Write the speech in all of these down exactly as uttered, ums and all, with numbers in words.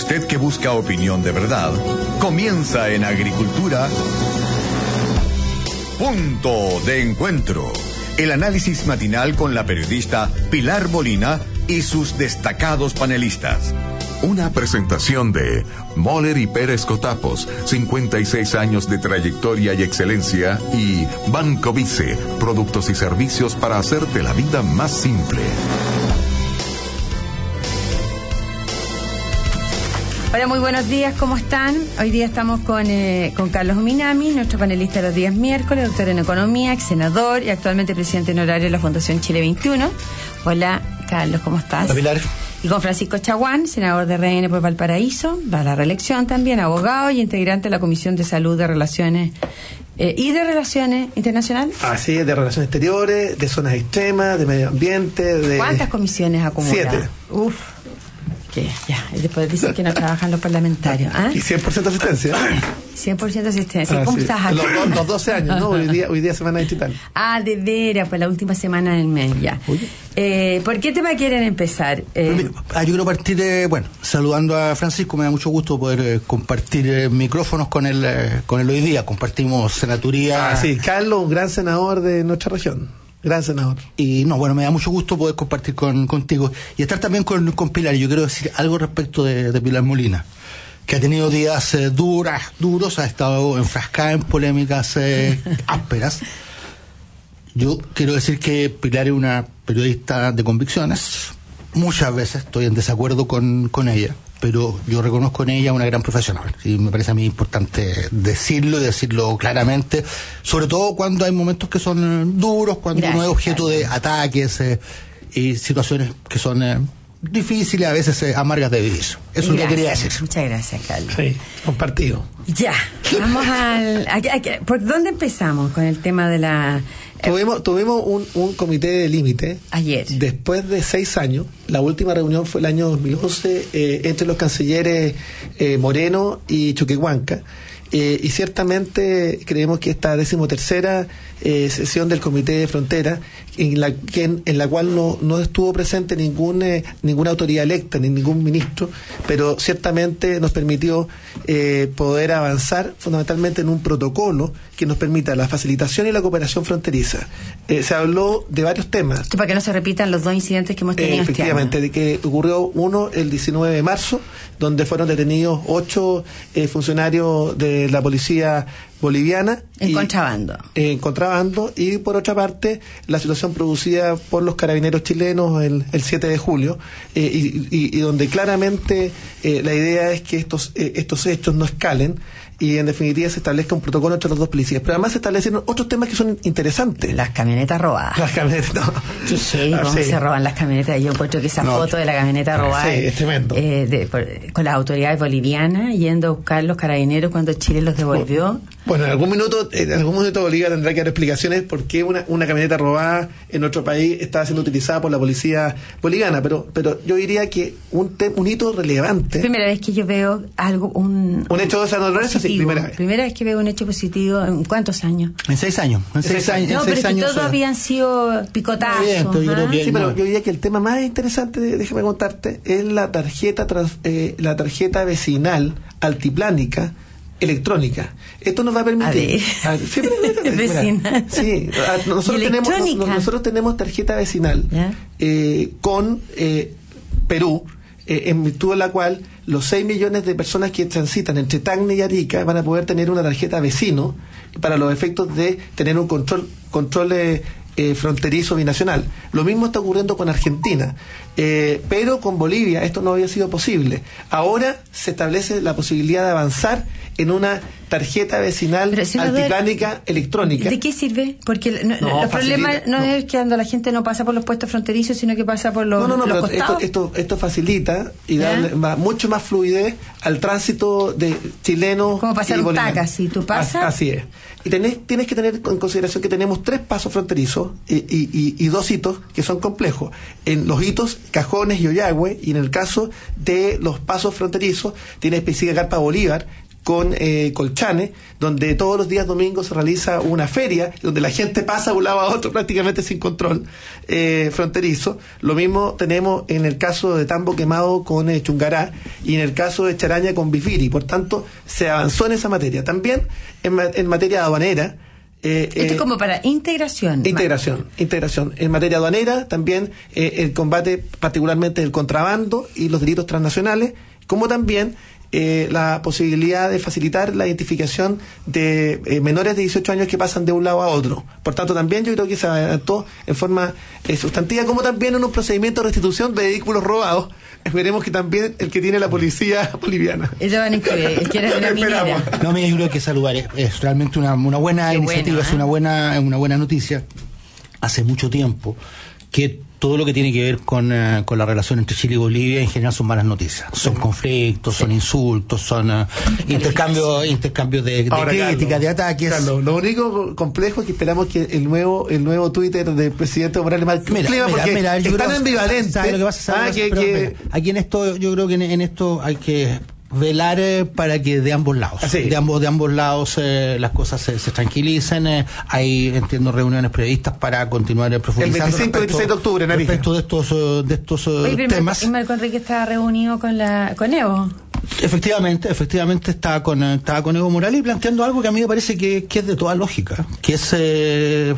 usted que busca opinión de verdad, comienza en Agricultura. Punto de Encuentro. El análisis matinal con la periodista Pilar Molina y sus destacados panelistas. Una presentación de Moller y Pérez Cotapos, cincuenta y seis años de trayectoria y excelencia, y Banco Vice, productos y servicios para hacerte la vida más simple. Hola, muy buenos días, ¿cómo están? Hoy día estamos con, eh, con Carlos Minami, nuestro panelista de los días miércoles, doctor en Economía, ex senador y actualmente presidente honorario de la Fundación Chile veintiuno. Hola, Carlos, ¿cómo estás? Hola, Pilar. Y con Francisco Chaguán, senador de R N por Valparaíso, va a la reelección también, abogado y integrante de la Comisión de Salud de Relaciones eh, y de Relaciones Internacionales. Así es, de Relaciones Exteriores, de Zonas Extremas, de Medio Ambiente, de... ¿Cuántas comisiones acumula? Siete. Uf. Que ya, y después dicen que no trabajan los parlamentarios. ¿Ah? Y cien por ciento asistencia. cien por ciento asistencia. Ah, ¿Cómo sí. estás acá? Los, los doce años, ¿no? Hoy día, hoy día semana digital. Ah, de veras, pues la última semana del mes ya. Eh, ¿Por qué tema quieren empezar? Eh, ah, yo quiero partir, eh, bueno, saludando a Francisco. Me da mucho gusto poder eh, compartir eh, micrófonos con él, eh, con él hoy día. Compartimos senaduría. Ah, sí, Carlos, un gran senador de nuestra región. Gran senador. Y no, bueno, me da mucho gusto poder compartir con, contigo y estar también con, con Pilar. Yo quiero decir algo respecto de, de Pilar Molina, que ha tenido días eh, duras, duros, ha estado enfrascada en polémicas eh, ásperas. Yo quiero decir que Pilar es una periodista de convicciones. Muchas veces estoy en desacuerdo con, con ella, pero yo reconozco en ella una gran profesional y me parece a mí importante decirlo y decirlo claramente, sobre todo cuando hay momentos que son duros, cuando Gracias, uno es objeto Carlos. de ataques eh, y situaciones que son eh, difíciles, a veces eh, amargas de vivir. Eso es lo que quería decir. Muchas gracias, Carlos. Sí, compartido. Ya, vamos al... a- a- ¿Por dónde empezamos con el tema de la... eh, Tuvimos, tuvimos un, un comité de límite. Ayer. Después de seis años, la última reunión fue el año dos mil once eh, entre los cancilleres eh, Moreno y Choquehuanca. Eh, y ciertamente creemos que esta decimotercera eh, sesión del Comité de Frontera, en la, que en, en la cual no, no estuvo presente ningún, eh, ninguna autoridad electa ni ningún ministro, pero ciertamente nos permitió eh, poder avanzar fundamentalmente en un protocolo que nos permita la facilitación y la cooperación fronteriza. Eh, se habló de varios temas. Esto para que no se repitan los dos incidentes que hemos tenido Eh, efectivamente, este año. de que ocurrió uno el diecinueve de marzo, donde fueron detenidos ocho eh, funcionarios de la policía boliviana. En y, contrabando. eh, en contrabando, y por otra parte, la situación producida por los carabineros chilenos el, el siete de julio, eh, y, y, y donde claramente eh, la idea es que estos, eh, estos hechos no escalen y en definitiva se establezca un protocolo entre los dos policías. Pero además se establecieron otros temas que son interesantes. Las camionetas robadas. Las camionetas, no. Qué heavy, Ah, cómo sí. se roban las camionetas. Yo encuentro que esa No. foto de la camioneta robada Sí, es tremendo. eh, de- por- con las autoridades bolivianas yendo a buscar los carabineros cuando Chile los devolvió. Bueno, en algún minuto, en algún momento Bolivia tendrá que dar explicaciones por qué una, una camioneta robada en otro país está siendo utilizada por la policía boliviana, pero, pero yo diría que un, te- un hito relevante. Primera vez que yo veo algo, un... Un hecho de esa naturaleza, sí, positivo. primera vez. vez que veo un hecho positivo en cuántos años. En seis años. En seis, seis años. No, en pero seis es que años, todos eh, habían sido picotazos. Bien, pero yo ¿ah? creo que- Sí, pero no. yo diría que el tema más interesante, de- déjame contarte, es la tarjeta trans- eh, la tarjeta vecinal altiplánica electrónica. Esto nos va a permitir. A ver. Ah, sí, pero- mira, Vecinal. Sí, ah, nosotros ¿Y tenemos, electrónica? no- nosotros tenemos tarjeta vecinal ¿Ya? eh, con eh, Perú, eh, en virtud de la cual los seis millones de personas que transitan entre Tacna y Arica van a poder tener una tarjeta vecino para los efectos de tener un control control eh, eh, fronterizo binacional. Lo mismo está ocurriendo con Argentina, eh, pero con Bolivia esto no había sido posible. Ahora se establece la posibilidad de avanzar en una tarjeta vecinal Pero, senador, altiplánica electrónica. ¿De qué sirve? Porque el, no, No, el problema facilita, no, no. es que cuando la gente no pasa por los puestos fronterizos, sino que pasa por los, No, no, no, los pero esto, costados. esto, esto facilita y ¿Ya? da ma- mucho más fluidez al tránsito de chilenos. Como pasar y un bolivianos. taca, si tú pasas. As- Así es. Y tenés, tienes que tener en consideración que tenemos tres pasos fronterizos y, y, y, y dos hitos que son complejos. En los hitos, Cajones y Ollagüe, y en el caso de los pasos fronterizos, tienes específica Carpa Bolívar, con eh, Colchane, donde todos los días domingos se realiza una feria, donde la gente pasa de un lado a otro prácticamente sin control eh, fronterizo. Lo mismo tenemos en el caso de Tambo Quemado con eh, Chungará, y en el caso de Charaña con Bifiri. Por tanto, se avanzó en esa materia. También en, ma- en materia aduanera. Eh, Esto es eh, como para integración. Integración, integración. En materia aduanera, también eh, el combate particularmente del contrabando y los delitos transnacionales, como también eh, la posibilidad de facilitar la identificación de eh, menores de dieciocho años que pasan de un lado a otro. Por tanto, también yo creo que se adelantó en forma eh, sustantiva, como también en un procedimiento de restitución de vehículos robados. Esperemos que también el que tiene la policía boliviana. Ellos van a incluir, el que era de la minera. No, mira, yo creo que saludar es, es realmente una, una buena Qué iniciativa, bueno, ¿eh? es una buena, una buena noticia. Hace mucho tiempo que todo lo que tiene que ver con, uh, con la relación entre Chile y Bolivia en general son malas noticias. Son conflictos, sí. son insultos, son uh, intercambios intercambios de, de Ahora, críticas, Carlos, de ataques. Carlos, lo único complejo es que esperamos que el nuevo el nuevo Twitter del presidente Morales marque Mira, clima, mira, porque mira, yo están creo, ambivalentes. ¿sabes lo que pasa? ¿Sabes Ah, lo que que- pasa? Pero, que- mira, aquí en esto, yo creo que en, en esto hay que velar eh, para que de ambos lados, Ah, sí. de ambos de ambos lados eh, las cosas se, se tranquilicen. Eh, hay, entiendo, reuniones previstas para continuar eh, profundizando El veinticinco y respecto- veintiséis de octubre en Arica. respecto de estos eh, de estos eh, Oye, pero temas. Marco, Marco Enrique estaba reunido con la con Evo. Efectivamente, efectivamente estaba con eh, estaba con Evo Morales y planteando algo que a mí me parece que, que es de toda lógica, que es eh,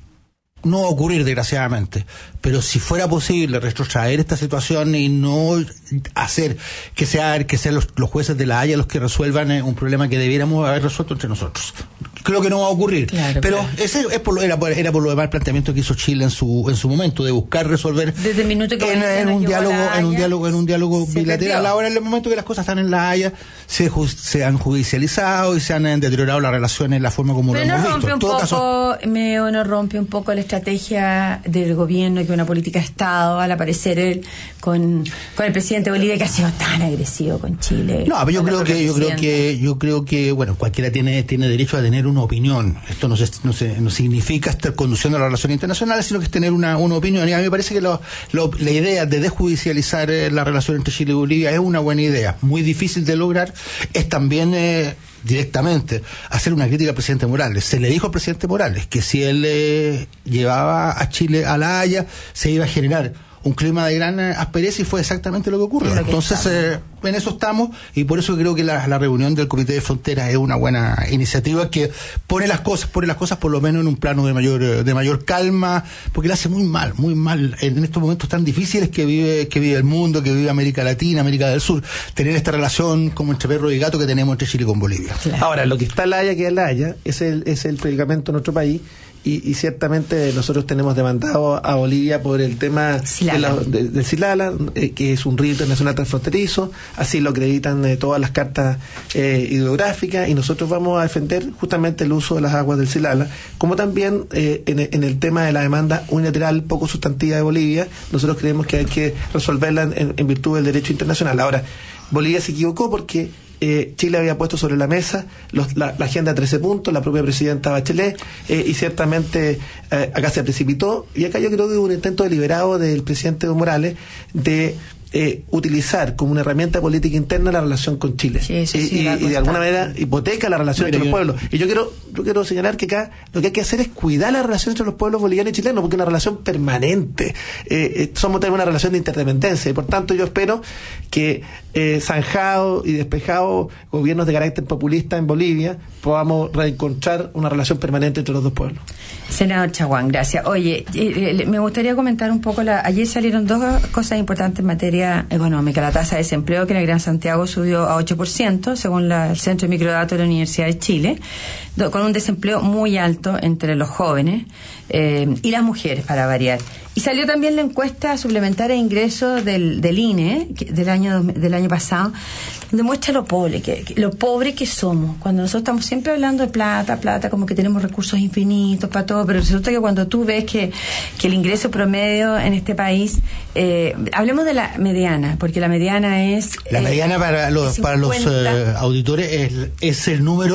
no va a ocurrir, desgraciadamente, pero si fuera posible retrotraer esta situación y no hacer que sea que sean los, los jueces de la Haya los que resuelvan eh, un problema que debiéramos haber resuelto entre nosotros. Creo que no va a ocurrir, Claro, pero claro. ese es por lo, era, por, era por lo demás el planteamiento que hizo Chile en su en su momento de buscar resolver Desde el minuto que en, Bolivia en no un llegó a diálogo La en un Haya, diálogo en un diálogo se bilateral. perdió. Ahora, en el momento que las cosas están en La Haya, se, ju- se han judicializado y se han eh, deteriorado las relaciones, la forma como Pero lo no hemos rompe visto. En un todo poco, caso, me, o no rompe un poco la estrategia del gobierno, que una política de Estado, al aparecer él con, con el presidente de Bolivia, que ha sido tan agresivo con Chile. no, pero yo con la creo que yo creo presidenta. que yo creo que bueno, cualquiera tiene tiene derecho a tener una opinión. Esto no se, no se no significa estar conduciendo las relaciones internacionales, sino que es tener una, una opinión. Y a mí me parece que lo, lo, la idea de desjudicializar eh, la relación entre Chile y Bolivia es una buena idea, muy difícil de lograr. Es también eh, directamente hacer una crítica al presidente Morales. Se le dijo al presidente Morales que si él eh, llevaba a Chile a La Haya, se iba a generar un clima de gran eh, aspereza, y fue exactamente lo que ocurrió. Es lo que Entonces, eh, en eso estamos, y por eso creo que la, la reunión del Comité de Fronteras es una buena iniciativa que pone las cosas, pone las cosas por lo menos en un plano de mayor eh, de mayor calma, porque le hace muy mal, muy mal en estos momentos tan difíciles que vive que vive el mundo, que vive América Latina, América del Sur, tener esta relación como entre perro y gato que tenemos entre Chile con Bolivia. Claro. Ahora, lo que está en La Haya, que es La Haya, es el, es el predicamento en nuestro país. Y, y ciertamente nosotros tenemos demandado a Bolivia por el tema de la, de, del Silala, eh, que es un río internacional transfronterizo, así lo acreditan eh, todas las cartas eh, hidrográficas, y nosotros vamos a defender justamente el uso de las aguas del Silala, como también eh, en, en el tema de la demanda unilateral poco sustantiva de Bolivia. Nosotros creemos que hay que resolverla en, en virtud del derecho internacional. Ahora, Bolivia se equivocó porque Eh, Chile había puesto sobre la mesa los, la, la agenda trece puntos, la propia presidenta Bachelet, eh, y ciertamente eh, acá se precipitó, y acá yo creo que hubo un intento deliberado del presidente Evo Morales de eh, utilizar como una herramienta política interna la relación con Chile. Sí, eso y, sí, y- la y de alguna constante. manera hipoteca la relación Mira, entre los yo- pueblos. Y yo quiero, yo quiero señalar que acá lo que hay que hacer es cuidar la relación entre los pueblos bolivianos y chilenos, porque es una relación permanente. Eh, eh, somos también una relación de interdependencia, y por tanto yo espero que eh, zanjado y despejado gobiernos de carácter populista en Bolivia podamos reencontrar una relación permanente entre los dos pueblos. Senador Chaguán, gracias. Oye, eh, eh, me gustaría comentar un poco, la, ayer salieron dos cosas importantes en materia económica. La tasa de desempleo, que en el Gran Santiago subió a ocho por ciento, según la, el Centro de Microdatos de la Universidad de Chile, do, con un desempleo muy alto entre los jóvenes eh, y las mujeres, para variar. Y salió también la encuesta suplementaria de ingresos del, del I N E, que- del año dos- del año pasado, donde muestra lo pobre que, que- lo pobre que somos. Cuando nosotros estamos siempre hablando de plata, plata, como que tenemos recursos infinitos para todo, pero resulta que cuando tú ves que, que el ingreso promedio en este país, eh, hablemos de la mediana, porque la mediana es... La eh, mediana para los de para los cincuenta. eh, auditores es, es el número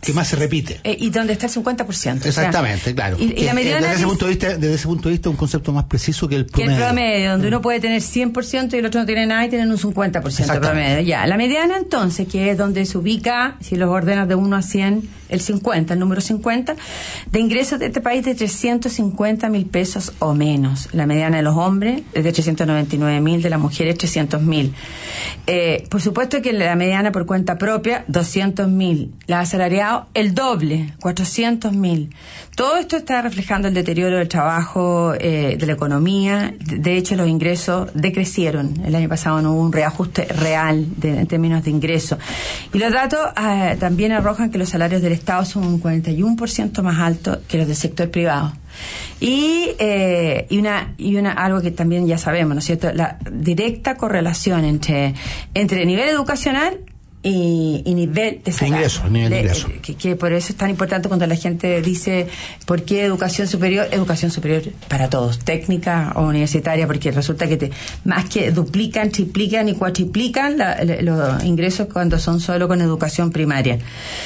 que más se repite. Eh, y donde está el cincuenta por ciento. Exactamente, o sea, claro. Y, y la mediana desde, ese es, punto de vista, desde ese punto de vista es un concepto más preciso que el promedio. que el promedio, donde uno puede tener cien por ciento y el otro no tiene nada y tienen un cincuenta por ciento de promedio. Ya, la mediana entonces, que es donde se ubica, si los ordenas de uno a cien, el cincuenta, el número cincuenta, de ingresos de este país de trescientos cincuenta mil pesos o menos. La mediana de los hombres es de trescientos noventa y nueve mil, de las mujeres trescientos mil. Eh, por supuesto que la mediana por cuenta propia, doscientos mil. La asalariado, el doble, cuatrocientos mil. Todo esto está reflejando el deterioro del trabajo, eh, de la economía. De, de hecho, los ingresos decrecieron. El año pasado no hubo un reajuste real de, en términos de ingresos. Y los datos eh, también arrojan que los salarios del Estado son un cuarenta y uno por ciento más altos que los del sector privado. Y, eh, y una y una algo que también ya sabemos, ¿no es cierto? La directa correlación entre entre nivel educacional y, y nivel de salario. Ingreso, nivel de ingreso. De, que, que por eso es tan importante cuando la gente dice ¿por qué educación superior? Educación superior para todos, técnica o universitaria, porque resulta que te más que duplican, triplican y cuatriplican la, la, los ingresos cuando son solo con educación primaria.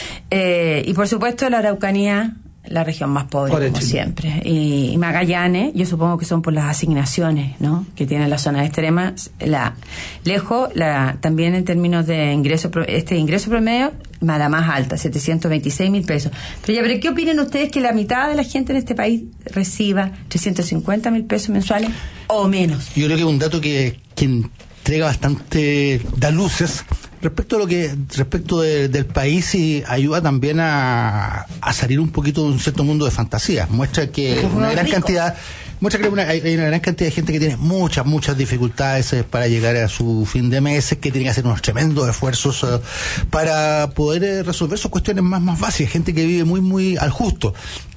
Eh, y por supuesto la Araucanía, la región más pobre, Por como Chile. siempre. Y, y Magallanes, yo supongo que son por las asignaciones, ¿no?, que tiene la zona extrema. La, lejos, la, también en términos de ingreso, pro- este ingreso promedio, la más alta, setecientos veintiséis mil pesos. Pero ya, pero ¿qué opinan ustedes que la mitad de la gente en este país reciba trescientos cincuenta mil pesos mensuales o menos? Yo creo que es un dato que, que entrega bastante, da luces respecto a lo que, respecto de, del país, y ayuda también a, a salir un poquito de un cierto mundo de fantasías. Muestra que una gran rico. cantidad, muestra que una, hay, hay una gran cantidad de gente que tiene muchas, muchas dificultades eh, para llegar a su fin de mes, que tiene que hacer unos tremendos esfuerzos eh, para poder eh, resolver sus cuestiones más, más básicas, gente que vive muy, muy al justo.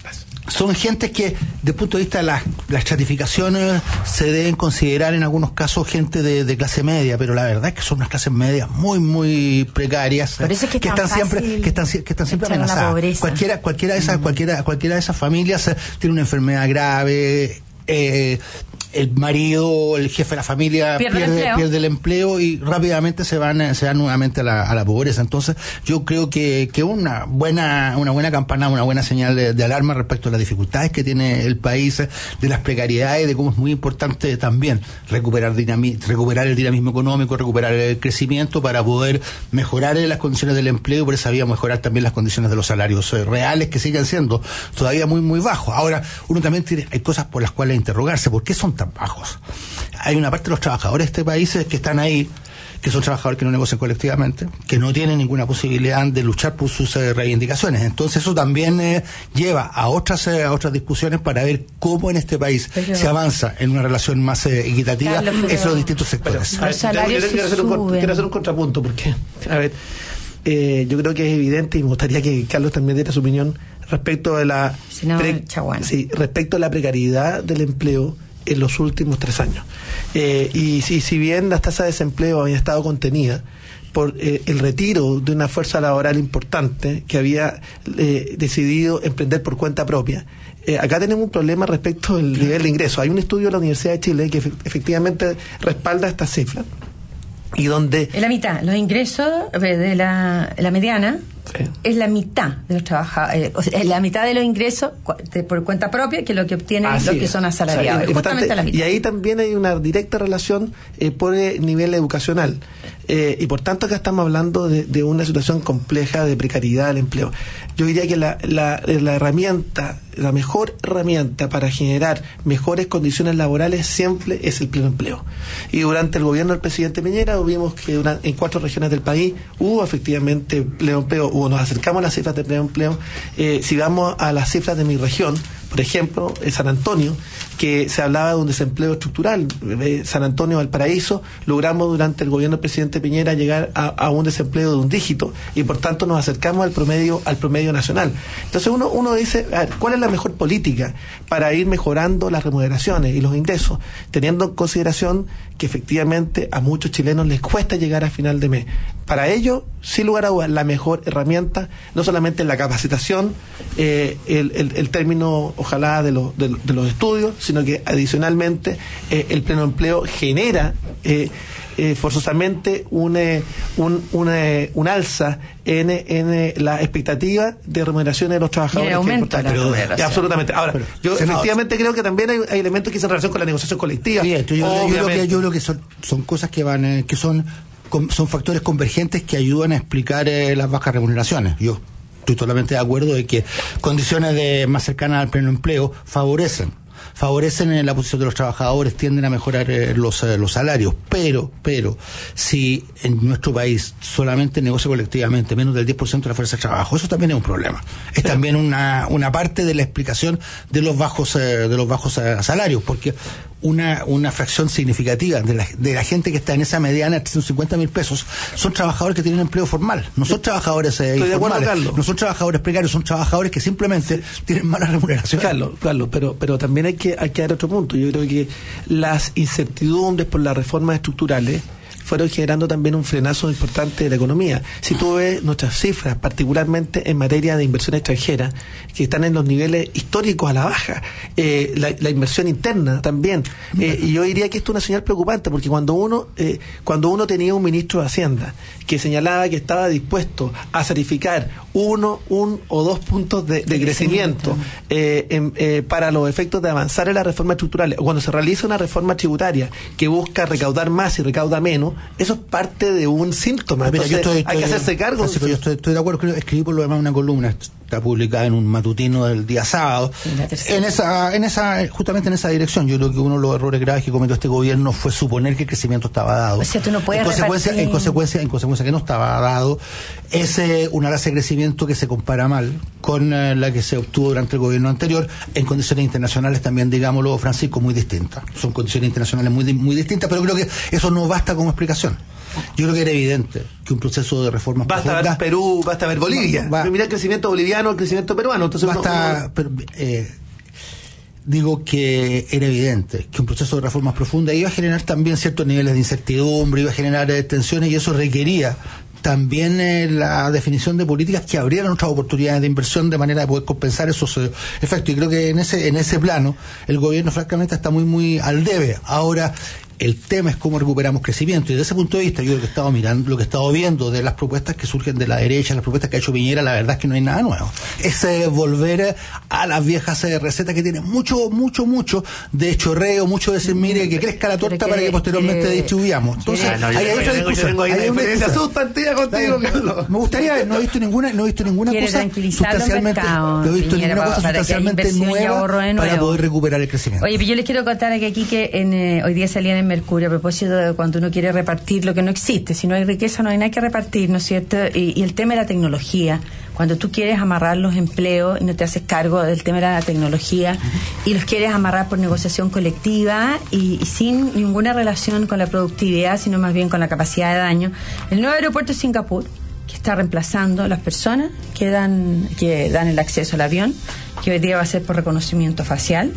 Son gentes que, desde el punto de vista de la, la estratificación, eh, se deben considerar en algunos casos gente de, de clase media, pero la verdad es que son unas clases medias muy, muy precarias, Por eso es que es tan están siempre, fácil que están, que están siempre echar a la amenazadas. pobreza. Cualquiera, cualquiera de esas, mm. cualquiera, cualquiera de esas familias eh, tiene una enfermedad grave. Eh, el marido, el jefe de la familia pierde, pierde, el, empleo. pierde el empleo y rápidamente se van se van nuevamente a la, a la pobreza. Entonces yo creo que que una buena una buena campana, una buena señal de, de alarma respecto a las dificultades que tiene el país, de las precariedades, de cómo es muy importante también recuperar dinami, recuperar el dinamismo económico, recuperar el crecimiento para poder mejorar las condiciones del empleo y por esa vía mejorar también las condiciones de los salarios eh, reales, que siguen siendo todavía muy muy bajos. Ahora, uno también tiene, hay cosas por las cuales interrogarse. ¿Por qué son tan bajos? Hay una parte de los trabajadores de este país que están ahí, que son trabajadores que no negocian colectivamente, que no tienen ninguna posibilidad de luchar por sus eh, reivindicaciones. Entonces eso también eh, lleva a otras eh, a otras discusiones para ver cómo en este país pero, se avanza en una relación más eh, equitativa Carlos, pero, entre los distintos sectores. Los salarios yo quiero, se hacer un, suben. quiero hacer un contrapunto, porque, a ver, eh, yo creo que es evidente y me gustaría que Carlos también diera su opinión respecto de la Si no, pre- chaguana. sí, respecto a la precariedad del empleo en los últimos tres años. Eh, y si, si bien las tasas de desempleo habían estado contenidas por eh, el retiro de una fuerza laboral importante que había eh, decidido emprender por cuenta propia, eh, acá tenemos un problema respecto al nivel de ingreso. Hay un estudio de la Universidad de Chile que efe- efectivamente respalda estas cifras y donde... Es la mitad. Los ingresos de la, la mediana Sí. es la mitad de los trabajadores, eh, o sea, es la mitad de los ingresos de, por cuenta propia que lo que obtienen Así los que es. son asalariados. O sea, Es justamente importante, la mitad. y ahí también hay una directa relación eh, por el nivel educacional. Eh, y por tanto acá estamos hablando de, de una situación compleja de precariedad del empleo. Yo diría que la, la, la herramienta, la mejor herramienta para generar mejores condiciones laborales siempre es el pleno empleo. Y durante el gobierno del presidente Piñera vimos que durante, en cuatro regiones del país hubo efectivamente pleno empleo, o nos acercamos a las cifras de pleno empleo. Eh, si vamos a las cifras de mi región, por ejemplo, en San Antonio, que se hablaba de un desempleo estructural, eh, San Antonio, Valparaíso, logramos durante el gobierno del presidente Piñera llegar a, a un desempleo de un dígito y por tanto nos acercamos al promedio al promedio nacional. Entonces uno uno dice, a ver, ¿cuál es la mejor política para ir mejorando las remuneraciones y los ingresos, teniendo en consideración que efectivamente a muchos chilenos les cuesta llegar a final de mes? Para ello, sin lugar a dudas, la mejor herramienta, no solamente la capacitación, eh, el, el, el término, ojalá, de, lo, de, de los estudios, sino que adicionalmente eh, el pleno empleo genera eh, eh, forzosamente un, eh, un, un, eh, un alza en, en eh, la expectativa de remuneración de los trabajadores. Aumento de la pero, remuneración. Absolutamente. Ahora, pero, yo senador, efectivamente creo que también hay, hay elementos que se en relación con la negociación colectiva. Bien, yo, yo, yo, creo que, yo creo que son, son cosas que van, eh, que son, con, son factores convergentes que ayudan a explicar eh, las bajas remuneraciones. Yo estoy totalmente de acuerdo de que condiciones de más cercanas al pleno empleo favorecen favorecen en la posición de los trabajadores, tienden a mejorar eh, los, eh, los salarios, pero, pero, si en nuestro país solamente negocia colectivamente menos del diez por ciento de la fuerza de trabajo, eso también es un problema. Es también una, una parte de la explicación de los bajos, eh, de los bajos eh, salarios, porque una, una fracción significativa de la, de la gente que está en esa mediana de trescientos cincuenta mil pesos son trabajadores que tienen empleo formal, no son trabajadores eh, informales, acuerdo, no son trabajadores precarios, son trabajadores que simplemente tienen mala remuneración. Carlos, Carlos, pero, pero también hay que, hay que dar otro punto. Yo creo que las incertidumbres por las reformas estructurales fueron generando también un frenazo importante de la economía. Si tú ves nuestras cifras, particularmente en materia de inversión extranjera, que están en los niveles históricos a la baja, eh, la, la inversión interna también, eh, y yo diría que esto es una señal preocupante, porque cuando uno eh, cuando uno tenía un ministro de Hacienda que señalaba que estaba dispuesto a certificar uno, un o dos puntos de, de crecimiento eh, en, eh, para los efectos de avanzar en las reformas estructurales, o cuando se realiza una reforma tributaria que busca recaudar más y recauda menos, eso es parte de un síntoma. Entonces, Mira, yo estoy, hay estoy, que hacerse cargo. Yo estoy, estoy de acuerdo, creo, escribí por lo demás una columna, está publicada en un matutino del día sábado, en esa, en esa, justamente en esa dirección. Yo creo que uno de los errores graves que cometió este gobierno fue suponer que el crecimiento estaba dado. O sea, tú no puedes en consecuencia, repartir... en consecuencia, en consecuencia que no estaba dado, es eh, una tasa de crecimiento que se compara mal con eh, la que se obtuvo durante el gobierno anterior, en condiciones internacionales también, digámoslo, Francisco, muy distintas. Son condiciones internacionales muy, muy distintas, pero creo que eso no basta como explicación. Yo creo que era evidente que un proceso de reformas basta profundas, ver Perú, basta ver Bolivia, va, va, mira el crecimiento boliviano, el crecimiento peruano, entonces basta, no, no, pero, eh, digo que era evidente que un proceso de reformas profundas iba a generar también ciertos niveles de incertidumbre, iba a generar eh, tensiones, y eso requería también eh, la definición de políticas que abrieran otras oportunidades de inversión de manera de poder compensar esos eh, efectos. Y creo que en ese en ese plano el gobierno francamente está muy muy al debe. Ahora, el tema es cómo recuperamos crecimiento, y desde ese punto de vista yo lo que he estado mirando, lo que he estado viendo de las propuestas que surgen de la derecha, las propuestas que ha hecho Piñera, la verdad es que no hay nada nuevo. Es eh, volver a las viejas eh, recetas que tienen mucho, mucho, mucho de chorreo, mucho de decir, mire, que crezca la torta para que posteriormente distribuyamos. Entonces, ah, no, hay otra discusión. Hay una diferencia sustantiva contigo. Me gustaría, no he visto ninguna, no he visto ninguna cosa sustancialmente, no he visto ninguna cosa sustancialmente nueva para poder recuperar el crecimiento. Oye, yo les quiero contar que aquí que en, eh, hoy día salían en Mercurio a propósito de cuando uno quiere repartir lo que no existe. Si no hay riqueza, no hay nada que repartir, ¿no es cierto? Y, y el tema de la tecnología, cuando tú quieres amarrar los empleos y no te haces cargo del tema de la tecnología y los quieres amarrar por negociación colectiva y, y sin ninguna relación con la productividad, sino más bien con la capacidad de daño. El nuevo aeropuerto de Singapur, que está reemplazando a las personas que dan, que dan el acceso al avión, que hoy día va a ser por reconocimiento facial.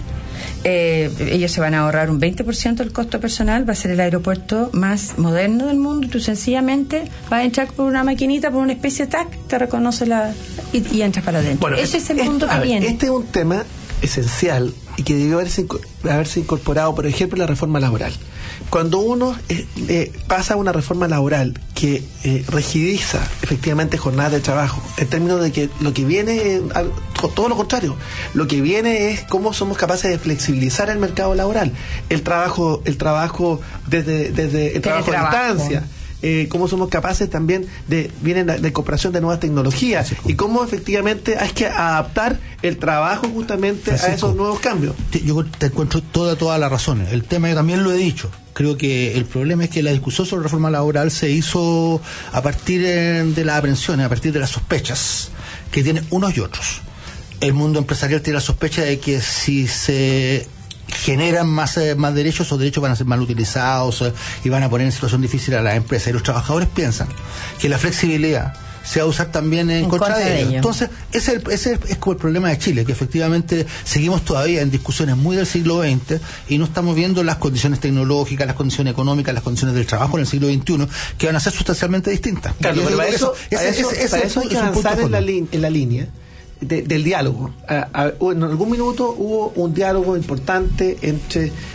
Eh, ellos se van a ahorrar un veinte por ciento del costo personal, va a ser el aeropuerto más moderno del mundo. Tú sencillamente vas a entrar por una maquinita, por una especie de tac, te reconoce la y, y entras para adentro. Bueno, ese es el es, mundo que ver, viene. Este es un tema esencial y que debió haberse, haberse incorporado, por ejemplo, en la reforma laboral. Cuando uno eh, eh, pasa a una reforma laboral que eh, rigidiza efectivamente jornadas de trabajo, en términos de que lo que viene es todo lo contrario, lo que viene es cómo somos capaces de flexibilizar el mercado laboral, el trabajo, el trabajo desde, desde el trabajo a distancia. Eh, cómo somos capaces también de vienen de, de incorporación de nuevas tecnologías, Francisco, y cómo efectivamente hay que adaptar el trabajo justamente Francisco, a esos nuevos cambios. Te, yo te encuentro toda todas las razones. El tema, yo también lo he dicho, creo que el problema es que la discusión sobre reforma laboral se hizo a partir de las aprensiones, a partir de las sospechas que tienen unos y otros. El mundo empresarial tiene la sospecha de que si se generan más, eh, más derechos, o derechos van a ser mal utilizados eh, y van a poner en situación difícil a las empresas. Y los trabajadores piensan que la flexibilidad se va a usar también en, en contra, contra de, de ellos. ellos. Entonces, ese, ese es como el problema de Chile, que efectivamente seguimos todavía en discusiones muy del siglo veinte y no estamos viendo las condiciones tecnológicas, las condiciones económicas, las condiciones del trabajo en el siglo veintiuno, que van a ser sustancialmente distintas. Claro, pero para eso, eso, para eso, ese, para eso hay que avanzar en la, en la línea De, del diálogo. A, a, en algún minuto hubo un diálogo importante entre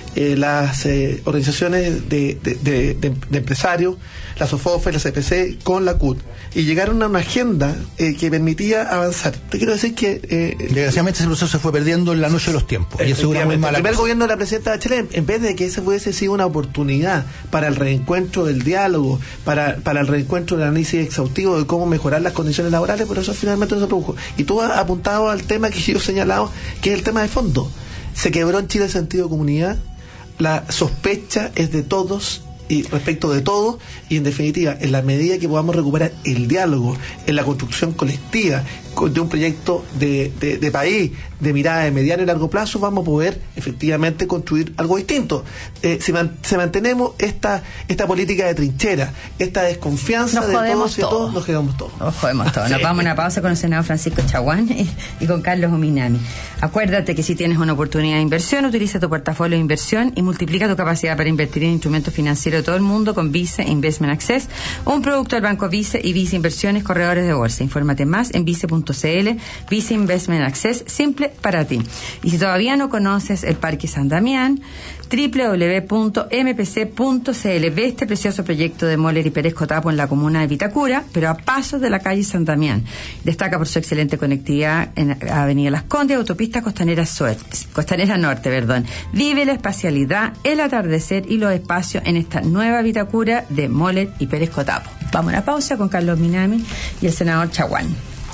eh, las eh, organizaciones de, de, de, de, de empresarios, la SOFOFE, la C P C, con la C U T, y llegaron a una agenda eh, que permitía avanzar. Te quiero decir que... Eh, Desgraciadamente ese proceso se fue perdiendo en la noche de los tiempos. Y eso era muy mala el primer cosa. gobierno de la presidenta Bachelet, en vez de que ese fuese sido una oportunidad para el reencuentro del diálogo, para, para el reencuentro del análisis exhaustivo de cómo mejorar las condiciones laborales, pero eso finalmente no se produjo. Y tú has apuntado al tema que yo he señalado, que es el tema de fondo. Se quebró en Chile el sentido de comunidad, la sospecha es de todos y respecto de todo, y en definitiva, en la medida que podamos recuperar el diálogo en la construcción colectiva de un proyecto de, de, de país, de mirada de mediano y largo plazo, vamos a poder efectivamente construir algo distinto. Eh, si, man, si mantenemos esta esta política de trinchera, esta desconfianza nos de todos y todo. todos, nos quedamos todos. Nos jodemos todos. Sí. Nos vamos a una pausa con el senador Francisco Chaguán y, y con Carlos Ominami. Acuérdate que si tienes una oportunidad de inversión, utiliza tu portafolio de inversión y multiplica tu capacidad para invertir en instrumentos financieros de todo el mundo con Vice Investment Access, un producto del Banco Vice y Vice Inversiones Corredores de Bolsa. Infórmate más en vice punto c l. Vice Investment Access, simple para ti. Y si todavía no conoces el Parque San Damián, doble u doble u doble u punto m p c punto c l. Ve este precioso proyecto de Moller y Pérez Cotapo en la comuna de Vitacura, pero a pasos de la calle San Damián. Destaca por su excelente conectividad en Avenida Las Condes, autopista Costanera, Sur, Costanera Norte, perdón. Vive la espacialidad, el atardecer y los espacios en esta nueva Vitacura de Moller y Pérez Cotapo. Vamos a una pausa con Carlos Minami y el senador Chaguán.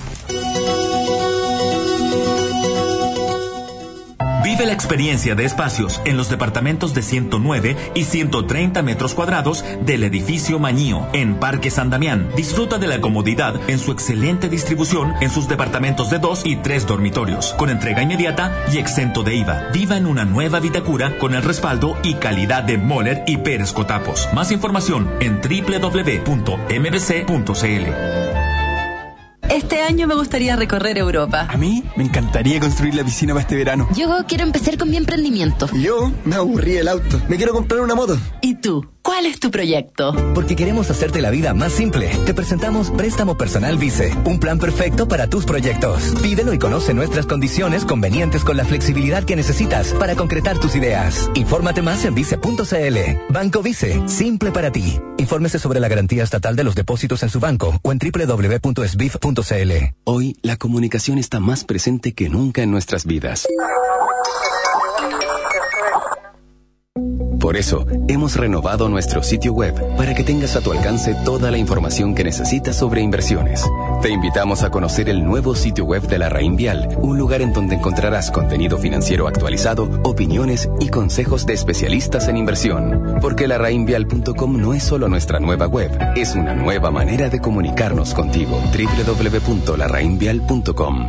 Vive la experiencia de espacios en los departamentos de ciento nueve y ciento treinta metros cuadrados del edificio Mañío en Parque San Damián. Disfruta de la comodidad en su excelente distribución en sus departamentos de dos y tres dormitorios, con entrega inmediata y exento de I V A. Viva en una nueva Vitacura con el respaldo y calidad de Moller y Pérez Cotapos. Más información en doble u doble u doble u punto m b c punto c l. Este año me gustaría recorrer Europa. A mí me encantaría construir la piscina para este verano. Yo quiero empezar con mi emprendimiento. Yo me aburrí del auto. Me quiero comprar una moto. ¿Y tú? ¿Cuál es tu proyecto? Porque queremos hacerte la vida más simple. Te presentamos Préstamo Personal Vice, un plan perfecto para tus proyectos. Pídelo y conoce nuestras condiciones convenientes con la flexibilidad que necesitas para concretar tus ideas. Infórmate más en vice punto c l. Banco Vice, simple para ti. Infórmese sobre la garantía estatal de los depósitos en su banco o en doble u doble u doble u punto s b i f punto c l. Hoy la comunicación está más presente que nunca en nuestras vidas. Por eso, hemos renovado nuestro sitio web para que tengas a tu alcance toda la información que necesitas sobre inversiones. Te invitamos a conocer el nuevo sitio web de la Raín Vial, un lugar en donde encontrarás contenido financiero actualizado, opiniones y consejos de especialistas en inversión. Porque la raín vial punto com no es solo nuestra nueva web, es una nueva manera de comunicarnos contigo. doble u doble u doble u punto la raín vial punto com.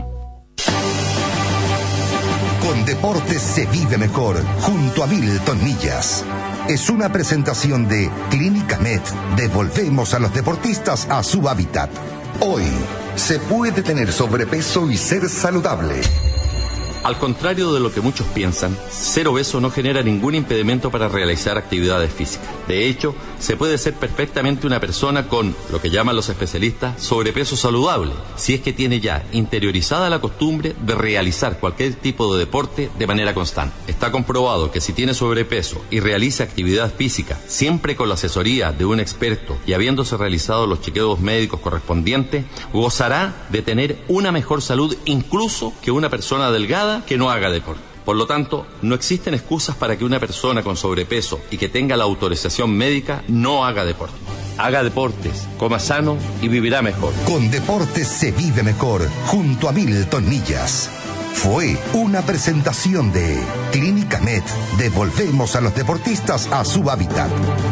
Con deportes se vive mejor, junto a Milton Millas. Es una presentación de Clínica Med. Devolvemos a los deportistas a su hábitat. Hoy, se puede tener sobrepeso y ser saludable. Al contrario de lo que muchos piensan, ser obeso no genera ningún impedimento para realizar actividades físicas. De hecho, se puede ser perfectamente una persona con, lo que llaman los especialistas, sobrepeso saludable, si es que tiene ya interiorizada la costumbre de realizar cualquier tipo de deporte de manera constante. Está comprobado que si tiene sobrepeso y realiza actividad física, siempre con la asesoría de un experto y habiéndose realizado los chequeos médicos correspondientes, gozará de tener una mejor salud incluso que una persona delgada que no haga deporte. Por lo tanto, no existen excusas para que una persona con sobrepeso y que tenga la autorización médica no haga deporte. Haga deportes, coma sano y vivirá mejor. Con deportes se vive mejor, junto a Milton Millas. Fue una presentación de Clínica Med. Devolvemos a los deportistas a su hábitat.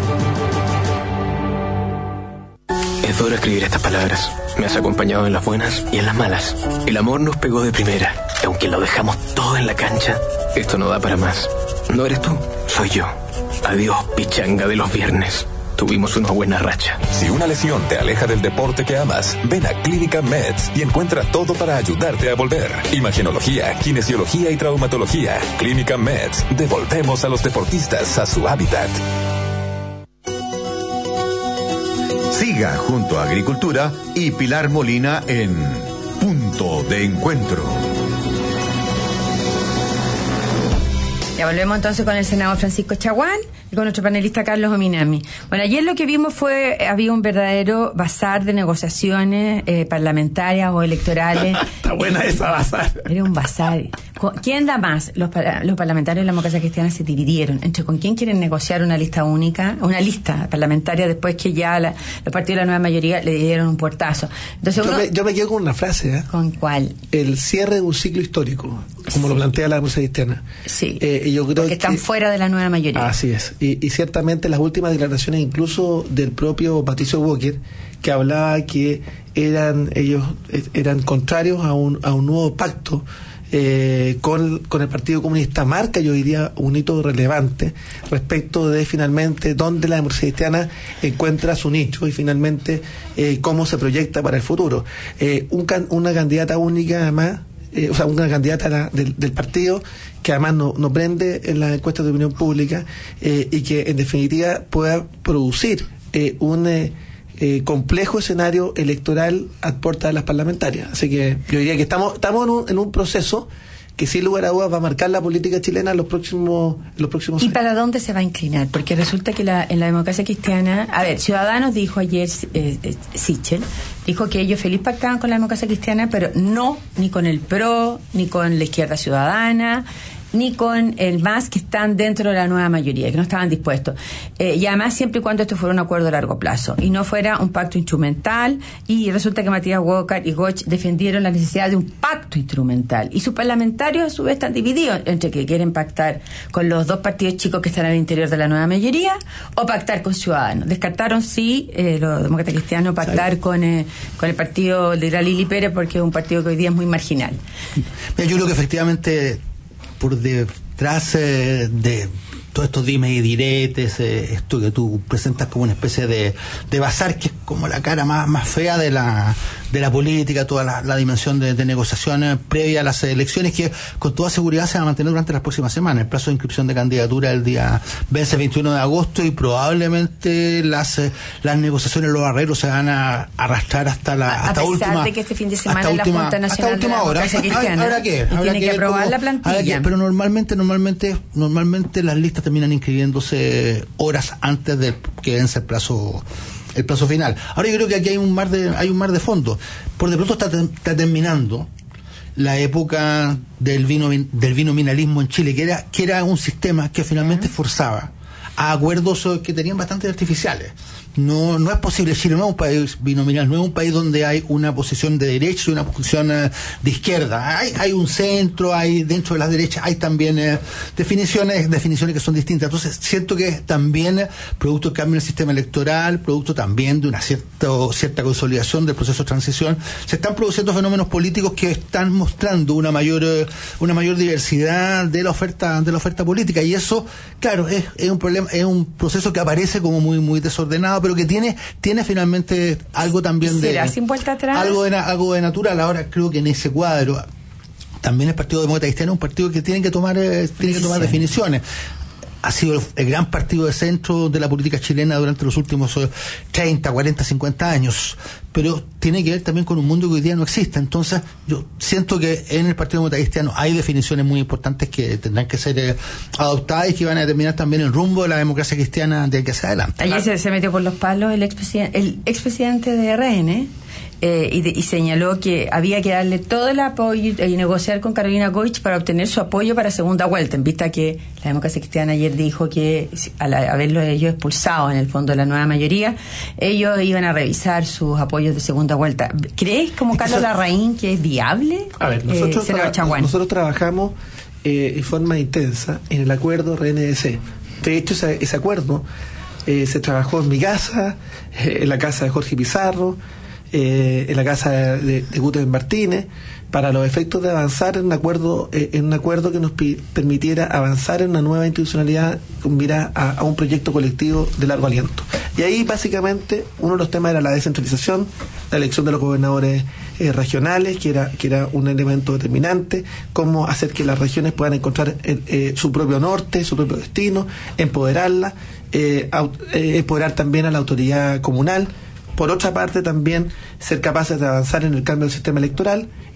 Es duro escribir estas palabras. Me has acompañado en las buenas y en las malas. El amor nos pegó de primera. Y aunque lo dejamos todo en la cancha, esto no da para más. No eres tú, soy yo. Adiós, pichanga de los viernes. Tuvimos una buena racha. Si una lesión te aleja del deporte que amas, ven a Clínica Med y encuentra todo para ayudarte a volver. Imagenología, kinesiología y traumatología. Clínica Med. Devolvemos a los deportistas a su hábitat. Siga junto a Agricultura y Pilar Molina en Punto de Encuentro. Ya volvemos entonces con el senador Francisco Chaguán y con nuestro panelista Carlos Ominami. Bueno, ayer lo que vimos fue, había un verdadero bazar de negociaciones eh, parlamentarias o electorales. Está buena esa bazar. Era un bazar. ¿Quién da más? Los, los parlamentarios de la democracia cristiana se dividieron entre con quién quieren negociar una lista única, una lista parlamentaria después que ya la, los partidos de la nueva mayoría le dieron un puertazo. Entonces yo, uno, me, yo me quedo con una frase. ¿eh? ¿Con cuál? El cierre de un ciclo histórico, como sí. lo plantea la democracia cristiana. Sí, eh, yo creo porque que, están fuera de la nueva mayoría. Así es. Y, y ciertamente las últimas declaraciones, incluso del propio Patricio Walker, que hablaba que eran ellos eran contrarios a un, a un nuevo pacto eh, con, con el Partido Comunista, marca yo diría un hito relevante respecto de finalmente dónde la democracia cristiana encuentra su nicho y finalmente eh, cómo se proyecta para el futuro. Eh, un, una candidata única además, eh, o sea, una candidata la, del, del partido que además no, no prende en las encuestas de opinión pública eh, y que en definitiva pueda producir eh, un eh, eh, complejo escenario electoral a puerta de las parlamentarias. Así que yo diría que estamos estamos en un, en un proceso que sin lugar a dudas va a marcar la política chilena en los próximos en los próximos ¿Y años. para dónde se va a inclinar? Porque resulta que la, en la democracia cristiana, a ver, Ciudadanos dijo ayer, eh, eh, Sichel, dijo que ellos feliz pactaban con la democracia cristiana, pero no ni con el P R O, ni con la izquierda ciudadana, ni con el M A S, que están dentro de la nueva mayoría, que no estaban dispuestos. Eh, y además siempre y cuando esto fuera un acuerdo a largo plazo y no fuera un pacto instrumental. Y resulta que Matías Walker y Goch defendieron la necesidad de un pacto instrumental. Y sus parlamentarios a su vez están divididos entre que quieren pactar con los dos partidos chicos que están al interior de la nueva mayoría o pactar con Ciudadanos. Descartaron sí, eh, los demócratas cristianos, pactar con, eh, con el partido de la Lili Pérez porque es un partido que hoy día es muy marginal. Mira, yo creo que efectivamente por detrás eh, de todos estos dimes y diretes, eh, esto que tú presentas como una especie de, de bazar, que es como la cara más, más fea de la de la política, toda la, la dimensión de, de negociaciones previa a las elecciones, que con toda seguridad se va a mantener durante las próximas semanas. El plazo de inscripción de candidatura el día vence el veintiuno de agosto y probablemente las las negociaciones, los arreglos se van a arrastrar hasta la hasta a pesar última, de que este fin de semana la última, Junta Nacional de la Democracia Cristiana ¿Ahora qué? y tiene que aprobar la plantilla. Pero normalmente normalmente normalmente las listas terminan inscribiéndose horas antes de que vence el plazo el plazo final. Ahora yo creo que aquí hay un mar de hay un mar de fondo. Por de pronto está, está terminando la época del vino del binominalismo en Chile, que era que era un sistema que finalmente forzaba a acuerdos que tenían bastante artificiales. No no es posible. Chile no es un país binominal, no es un país donde hay una posición de derecha y una posición eh, de izquierda. Hay hay un centro, hay dentro de las derechas hay también eh, definiciones definiciones que son distintas. Entonces siento que también eh, producto del cambio en el sistema electoral, producto también de una cierta cierta consolidación del proceso de transición, se están produciendo fenómenos políticos que están mostrando una mayor eh, una mayor diversidad de la oferta de la oferta política, y eso, claro, es es un problema, es un proceso que aparece como muy muy desordenado, pero que tiene tiene finalmente algo también de ¿será sin vuelta atrás? algo de algo de natural. Ahora creo que en ese cuadro también el Partido Demócrata Cristiano es un partido que tiene que tomar eh, tiene que tomar definiciones. Ha sido el, el gran partido de centro de la política chilena durante los últimos eh, treinta, cuarenta, cincuenta años, pero tiene que ver también con un mundo que hoy día no existe. Entonces yo siento que en el Partido Demócrata Cristiano hay definiciones muy importantes que tendrán que ser eh, adoptadas y que van a determinar también el rumbo de la democracia cristiana de aquí hacia adelante. Ayer se, se metió por los palos el expresidente, el expresidente de R N, Eh, y, de, y señaló que había que darle todo el apoyo y negociar con Carolina Goich para obtener su apoyo para segunda vuelta, en vista que la democracia cristiana ayer dijo que al haberlo ellos expulsado en el fondo de la nueva mayoría, ellos iban a revisar sus apoyos de segunda vuelta. ¿Crees, como Carlos Larraín, que es viable? A ver, nosotros, eh, tra- nosotros trabajamos eh, en forma intensa en el acuerdo R N D C. De hecho, ese, ese acuerdo eh, se trabajó en mi casa, eh, en la casa de Jorge Pizarro, Eh, en la casa de, de Guten Martínez, para los efectos de avanzar en un acuerdo eh, en un acuerdo que nos pi- permitiera avanzar en una nueva institucionalidad con mira a, a un proyecto colectivo de largo aliento. Y ahí básicamente uno de los temas era la descentralización, la elección de los gobernadores eh, regionales, que era que era un elemento determinante, cómo hacer que las regiones puedan encontrar eh, eh, su propio norte, su propio destino, empoderarla, eh, aut- eh, empoderar también a la autoridad comunal. Por otra parte, también ser capaces de avanzar en el cambio del sistema electoral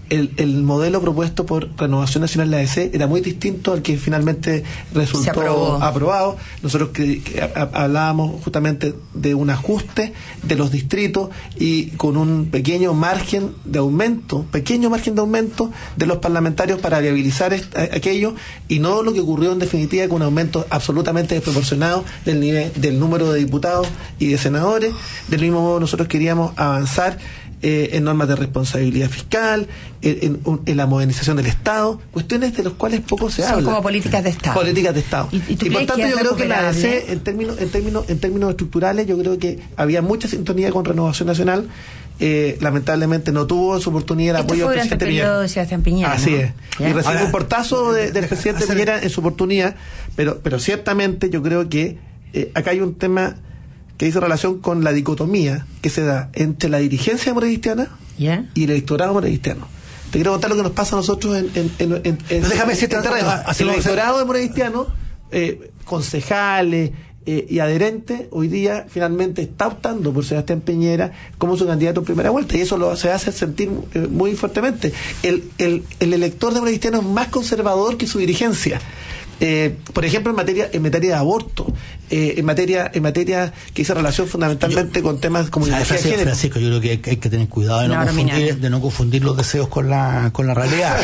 el, el modelo propuesto por Renovación Nacional, la A D C, era muy distinto al que finalmente resultó aprobó. aprobado. Nosotros que, que a, a, hablábamos justamente de un ajuste de los distritos y con un pequeño margen de aumento, pequeño margen de aumento de los parlamentarios para viabilizar est- aquello, y no lo que ocurrió en definitiva con un aumento absolutamente desproporcionado del nivel del número de diputados y de senadores. Del mismo modo, nosotros queríamos avanzar Eh, en normas de responsabilidad fiscal, en, en, en la modernización del Estado, cuestiones de las cuales poco se Son habla. Son como políticas de Estado. Políticas de Estado. Y, y, y por tanto que yo creo que la A D C, en términos, en términos, en términos estructurales, yo creo que había mucha sintonía con Renovación Nacional. Eh, lamentablemente no tuvo en su oportunidad el Esto apoyo fue del presidente Piñera. De Sebastián Piñera. Así ¿no? es. ¿Ya? Y recibió Ahora, un portazo de, del presidente hacer... Piñera en su oportunidad, pero, pero ciertamente yo creo que eh, acá hay un tema que dice relación con la dicotomía que se da entre la dirigencia morevistiana ¿Yeah? y el electorado morevistiano. Te quiero contar lo que nos pasa a nosotros en, en, en, en, en no, déjame decirte en terreno. El electorado de morevistiano, eh, concejales eh, y adherentes, hoy día finalmente está optando por Sebastián Piñera como su candidato en primera vuelta, y eso lo se hace sentir eh, muy fuertemente. El, el, el elector de morevistiano es más conservador que su dirigencia. Eh, por ejemplo, en materia en materia de aborto, eh, en materia en materia que hizo relación fundamentalmente yo, con temas como la Francisco, de Francisco, yo creo que hay, hay que tener cuidado de no, no confundir de no confundir los deseos con la con la realidad.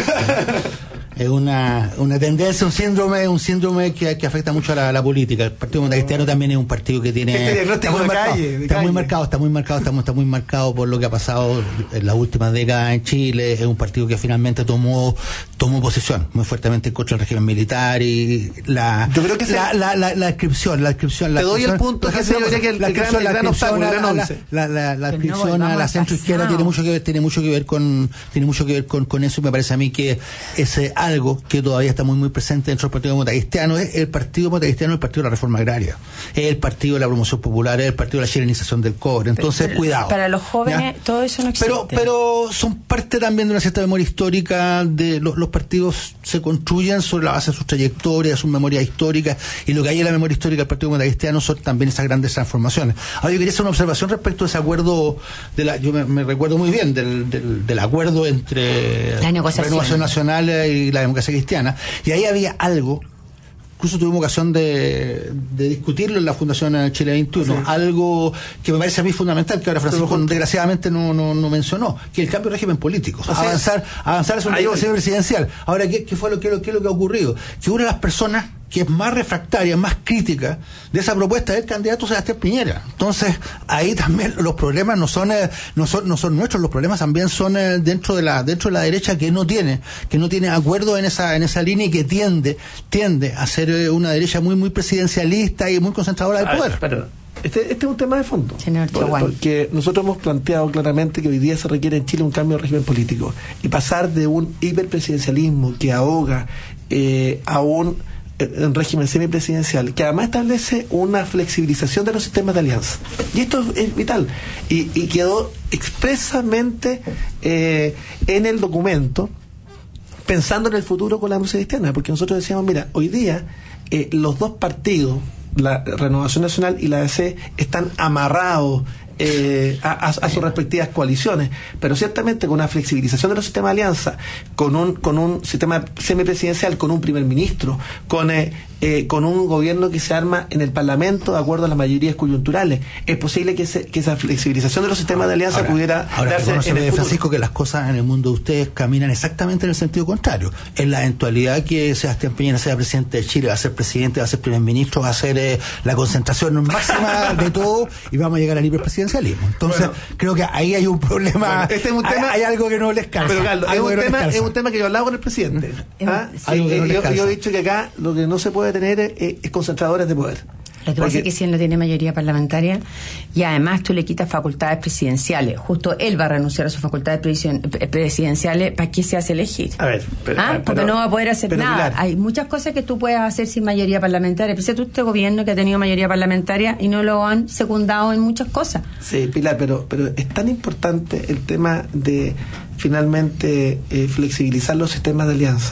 Es una, una tendencia, un síndrome, un síndrome que, que afecta mucho a la, a la política. El Partido Demócrata Cristiano también es un partido que tiene este está muy marcado, calle, está calle. muy marcado, está muy marcado, está muy, está muy marcado por lo que ha pasado en las últimas décadas en Chile. Es un partido que finalmente tomó tomó posición muy fuertemente contra el régimen militar y la yo creo que la, se... la, la, la descripción, la descripción, te doy el punto que se que el, la el gran, el gran obstáculo, la, la, la, la, la descripción no a la centroizquierda tiene mucho que ver, tiene mucho que ver con tiene mucho que ver con, con eso, y me parece a mí que es algo que todavía está muy muy presente dentro del Partido Demócrata Cristiano. Es el Partido Demócrata Cristiano, el Partido de la Reforma Agraria, es el Partido de la Promoción Popular, es el Partido de la chilenización del cobre. Entonces, pero, cuidado. Para los jóvenes, ¿ya? Todo eso no existe. Pero, pero son parte también de una cierta memoria histórica. De los, los partidos se construyen sobre la base de sus trayectorias, sus memorias históricas, y lo que hay en la memoria histórica del Partido Demócrata Cristiano son también esas grandes transformaciones. Ahora yo quería hacer una observación respecto a ese acuerdo de la, yo me, me recuerdo muy bien del, del, del acuerdo entre la Renovación Nacional y la Democracia Cristiana, y ahí había algo, incluso tuvimos ocasión de, de discutirlo en la Fundación Chile veintiuno, sí. Algo que me parece a mí fundamental, que ahora Francisco desgraciadamente no, no, no mencionó, que el cambio de régimen político, o sea, avanzar avanzar es un régimen presidencial. Ahora, ¿qué, qué fue lo que, lo, qué es lo que ha ocurrido? Que una de las personas que es más refractaria, más crítica de esa propuesta es el candidato Sebastián Piñera. Entonces, ahí también los problemas no son eh, no son no son nuestros, los problemas también son eh, dentro de la dentro de la derecha, que no tiene que no tiene acuerdo en esa en esa línea, y que tiende tiende a ser eh, una derecha muy muy presidencialista y muy concentradora del poder. Pero este, este es un tema de fondo, señor por, porque nosotros hemos planteado claramente que hoy día se requiere en Chile un cambio de régimen político, y pasar de un hiperpresidencialismo que ahoga eh, a un en régimen semipresidencial, que además establece una flexibilización de los sistemas de alianza. Y esto es vital. Y, y quedó expresamente eh, en el documento, pensando en el futuro con la democracia cristiana, porque nosotros decíamos, mira, hoy día eh, los dos partidos, la Renovación Nacional y la A D C, están amarrados Eh, a, a, a sus respectivas coaliciones, pero ciertamente con una flexibilización de los sistemas de alianza, con un con un sistema semipresidencial, con un primer ministro, con eh, eh, con un gobierno que se arma en el Parlamento de acuerdo a las mayorías coyunturales, es posible que, se, que esa flexibilización de los sistemas de alianza ahora, pudiera ahora darse en el futuro. Francisco, que las cosas en el mundo de ustedes caminan exactamente en el sentido contrario. En la eventualidad que Sebastián Piñera sea presidente de Chile, va a ser presidente, va a ser primer ministro, va a ser eh, la concentración máxima de todo, y vamos a llegar al hiperpresidencialismo. Entonces, bueno, creo que ahí hay un problema. Bueno, este es un tema, hay, hay algo que no les calza. Pero Carlos, es un, tema, es un tema que yo hablaba con el presidente. ¿Ah? Sí, algo que no les calza. Yo, yo he dicho que acá lo que no se puede tener es, es concentradores de poder. Lo que pasa es que si él no tiene mayoría parlamentaria, y además tú le quitas facultades presidenciales, justo él va a renunciar a sus facultades presidenciales, ¿para qué se hace elegir? A ver, pero, ¿Ah? Porque pero, no va a poder hacer nada. Pilar, hay muchas cosas que tú puedes hacer sin mayoría parlamentaria. Piensa tú este gobierno que ha tenido mayoría parlamentaria y no lo han secundado en muchas cosas. Sí, Pilar, pero, pero es tan importante el tema de finalmente eh, flexibilizar los sistemas de alianza,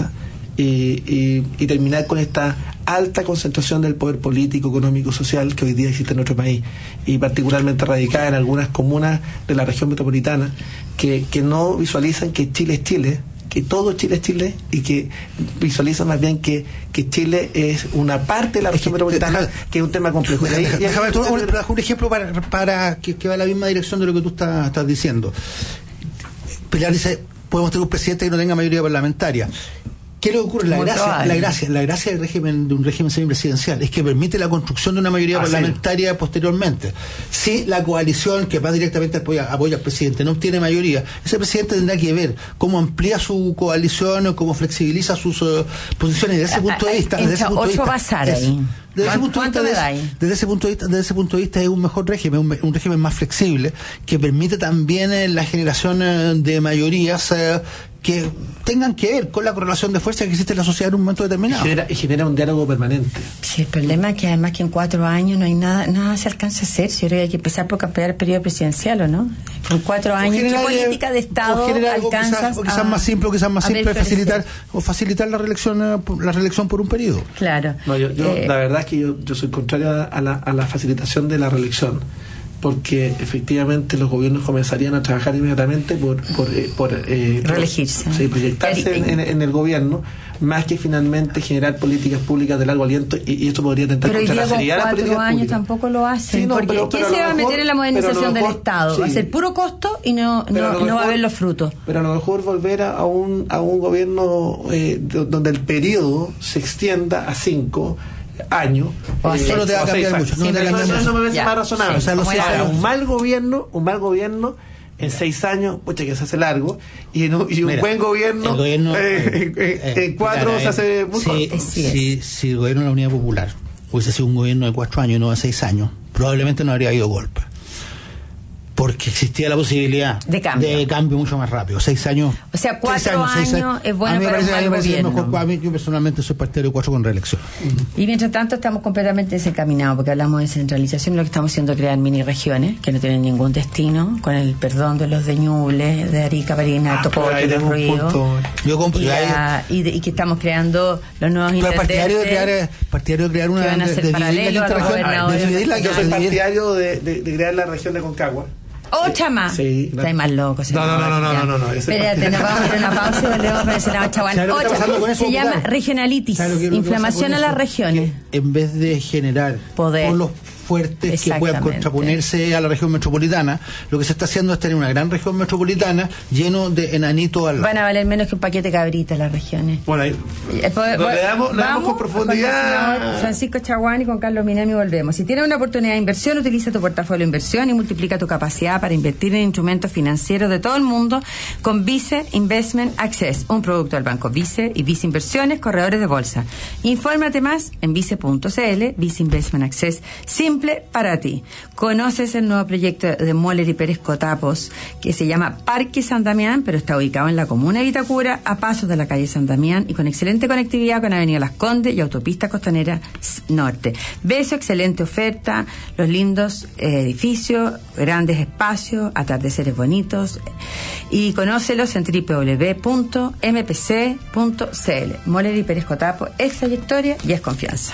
y, y, y terminar con esta alta concentración del poder político, económico, social que hoy día existe en nuestro país, y particularmente radicada en algunas comunas de la región metropolitana que, que no visualizan que Chile es Chile, que todo Chile es Chile, y que visualizan más bien que, que Chile es una parte de la región metropolitana, que es un tema complejo. Déjame, déjame, déjame tú, un, un ejemplo para, para que, que va en la misma dirección de lo que tú estás, estás diciendo. Pilar dice, podemos tener un presidente que no tenga mayoría parlamentaria. ¿Qué es lo que ocurre? La gracia, la gracia, la gracia del régimen, de un régimen semipresidencial, es que permite la construcción de una mayoría ah, parlamentaria sí. posteriormente. Si la coalición que va directamente apoya, apoya al presidente no obtiene mayoría, ese presidente tendrá que ver cómo amplía su coalición o cómo flexibiliza sus uh, posiciones. Desde ese punto de vista, desde ese punto de vista, pasar ahí. Desde ese, punto de vista, desde, desde ese punto de vista, desde ese punto de vista es un mejor régimen, un, un régimen más flexible que permite también eh, la generación eh, de mayorías eh, que tengan que ver con la correlación de fuerza que existe en la sociedad en un momento determinado. Y genera, y genera un diálogo permanente. Sí, el problema es que además que en cuatro años no hay nada, nada se alcanza a hacer. Si yo creo que hay que empezar por cambiar el periodo presidencial, ¿o no? En cuatro años, ¿qué política de Estado alcanzas? Quizás, o quizás a, más simple, o quizás más simple facilitar o facilitar la reelección, la reelección por un periodo. Claro. No, yo, yo eh, la verdad es que yo, yo soy contrario a la, a la facilitación de la reelección, porque efectivamente los gobiernos comenzarían a trabajar inmediatamente por por, eh, por eh, reelegirse, por, sí, proyectarse en, en, en el gobierno, más que finalmente generar políticas públicas de largo aliento, y, y esto podría tentar contra la seriedad de las políticas cuatro años públicas. Tampoco lo hacen, sí, no, porque pero, ¿quién pero se va a meter en la modernización mejor, del Estado? Sí. Va a ser puro costo y no, no, mejor, no va a haber los frutos. Pero a lo mejor volver a, a un a un gobierno eh, de, donde el periodo se extienda a cinco años, o eh, no te va a cambiar mucho, no, no, no, no, no me parece ya, más razonable. Sí, o sea, no ahora, un mal gobierno, un mal gobierno en ya. seis años, pucha, que se hace largo, y, en, y un Mira, buen gobierno, gobierno eh, eh, en cuatro se hace muy si, corto. Si, si el gobierno de la Unidad Popular hubiese sido un gobierno de cuatro años y no de seis años, probablemente no habría habido golpe, porque existía la posibilidad de cambio, de cambio mucho más rápido. Seis años. O sea, cuatro años, años, años es bueno para un mal gobierno. Mejor, a mí, yo personalmente soy partidario de cuatro con reelección. Y mientras tanto estamos completamente desencaminados, porque hablamos de centralización, lo que estamos haciendo es crear mini regiones que no tienen ningún destino, con el perdón de los de Ñuble, de Arica, Barinas, ah, Tocote, Los Ríos. Yo compro, y, la, y, de, y que estamos creando los nuevos pero partidario de crear partidario de crear una que van a ser de, paralelo de a los gobernadores. Yo soy partidario de, de, de crear la región de Concagua. ¡Otra más! Sí, no. Estáis más loco. No, no, no, no, no, no, no, no. Espérate, nos vamos a ir a una pausa y volvemos con el senador Chaguán. Otra. Se llama regionalitis, inflamación a las regiones. En vez de generar poder, polos fuertes que puedan contraponerse a la región metropolitana, lo que se está haciendo es tener una gran región metropolitana lleno de enanitos al lado. Van a valer menos que un paquete de cabritas las regiones. Bueno, ahí eh, pues, no, le damos, le damos con profundidad. Con Francisco Chaguán y con Carlos Minami volvemos. Si tienes una oportunidad de inversión, utiliza tu portafolio de inversión y multiplica tu capacidad para invertir en instrumentos financieros de todo el mundo con Vice Investment Access, un producto del Banco Vice y Vice Inversiones, corredores de bolsa. Infórmate más en vice punto cl. Vice Investment Access, simple para ti. Conoces el nuevo proyecto de Moller y Pérez Cotapos, que se llama Parque San Damián, pero está ubicado en la comuna de Vitacura, a pasos de la calle San Damián y con excelente conectividad con Avenida Las Condes y Autopista Costanera Norte. Ve su excelente oferta, los lindos eh, edificios, grandes espacios, atardeceres bonitos, y conócelos en doble u doble u doble u punto m p c punto c l. Moller y Pérez Cotapos es trayectoria y es confianza.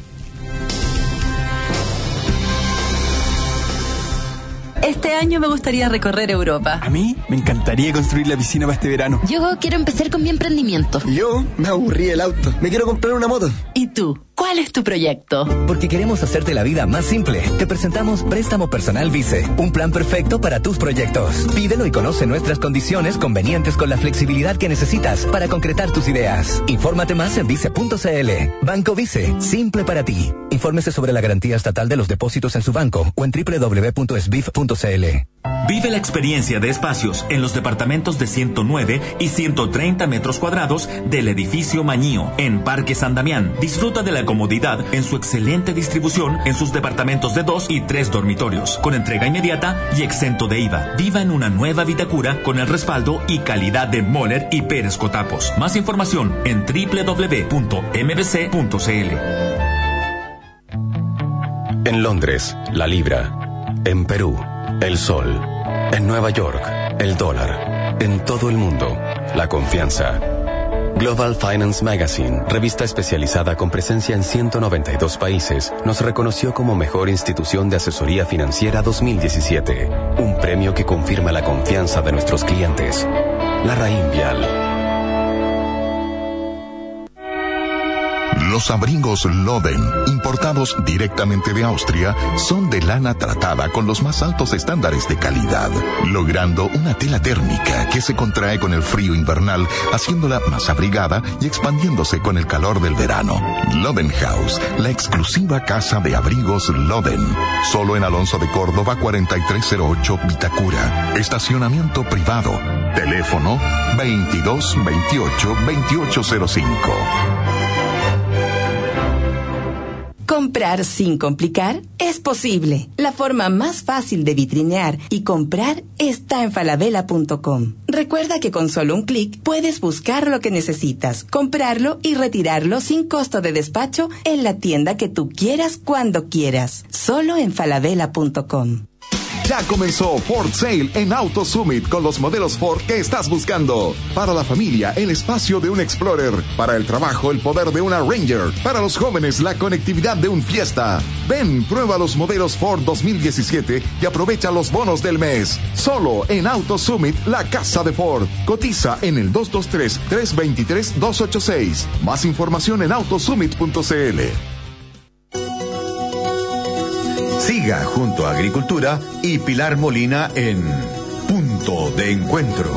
Este año me gustaría recorrer Europa. A mí me encantaría construir la piscina para este verano. Yo quiero empezar con mi emprendimiento. Yo me aburrí el auto. Me quiero comprar una moto. ¿Y tú? ¿Cuál es tu proyecto? Porque queremos hacerte la vida más simple. Te presentamos Préstamo Personal Vice, un plan perfecto para tus proyectos. Pídelo y conoce nuestras condiciones convenientes con la flexibilidad que necesitas para concretar tus ideas. Infórmate más en vice punto cl. Banco Vice, simple para ti. Infórmese sobre la garantía estatal de los depósitos en su banco o en doble u doble u doble u punto s b i f punto c l. Vive la experiencia de espacios en los departamentos de ciento nueve y ciento treinta metros cuadrados del edificio Mañío, en Parque San Damián. Disfruta de la comodidad en su excelente distribución en sus departamentos de dos y tres dormitorios, con entrega inmediata y exento de I V A. Viva en una nueva Vitacura con el respaldo y calidad de Moller y Pérez Cotapos. Más información en doble u doble u doble u punto m b c punto c l. En Londres, la libra. En Perú, el sol. En Nueva York, el dólar. En todo el mundo, la confianza. Global Finance Magazine, revista especializada con presencia en ciento noventa y dos países, nos reconoció como mejor institución de asesoría financiera dos mil diecisiete, un premio que confirma la confianza de nuestros clientes. La Rainvial. Los abrigos Loden, importados directamente de Austria, son de lana tratada con los más altos estándares de calidad, logrando una tela térmica que se contrae con el frío invernal, haciéndola más abrigada y expandiéndose con el calor del verano. Loden House, la exclusiva casa de abrigos Loden. Solo en Alonso de Córdoba cuarenta y tres cero ocho Vitacura. Estacionamiento privado. Teléfono veintidós veintiocho veintiocho cero cinco. Comprar sin complicar es posible. La forma más fácil de vitrinear y comprar está en falabella punto com. Recuerda que con solo un clic puedes buscar lo que necesitas, comprarlo y retirarlo sin costo de despacho en la tienda que tú quieras cuando quieras. Solo en falabella punto com. Ya comenzó Ford Sale en Auto Summit con los modelos Ford que estás buscando. Para la familia, el espacio de un Explorer. Para el trabajo, el poder de una Ranger. Para los jóvenes, la conectividad de un Fiesta. Ven, prueba los modelos Ford dos mil diecisiete y aprovecha los bonos del mes. Solo en Auto Summit, la casa de Ford. Cotiza en el dos dos tres, tres dos tres, dos ocho seis. Más información en autosummit punto c l. Siga junto a Agricultura y Pilar Molina en Punto de Encuentro.